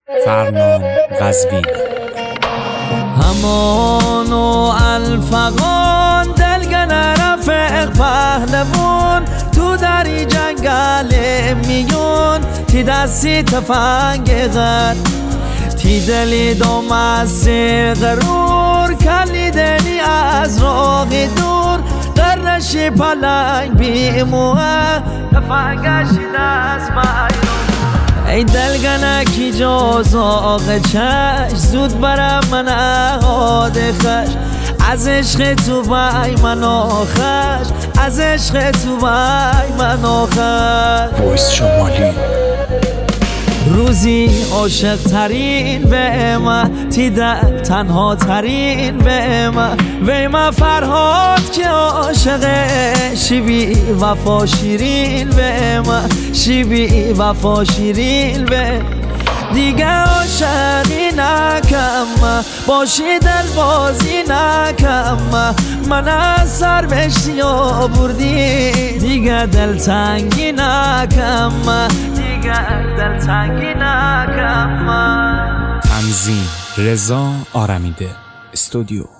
فرمان قزوین. همان و الفغان دلگن رفق پهلوان تو دری جنگل میون تی دستی تفنگ غد تی دلی دو مسیر غرور کلی دلی از راه دور قرنشی پلنگ بیموه تفنگشی دست بیرون. ای دلگنکی جز آق چش زود برم من احاد خش از عشق تو بای من آخش از عشق تو بای من آخش. وایس شمالی روزی عاشق ترین به من تیده تنها ترین به من فرهاد که عاشقه شیبی وفا شیرین به من شیبی وفا شیرین به دیگه عاشقی نکم باشی دل بازی نکم من از سر بشتی و بردی دیگه دل تنگی نکم دیگه دل تنگی نکم. تنظیم رضا آرمیده استودیو.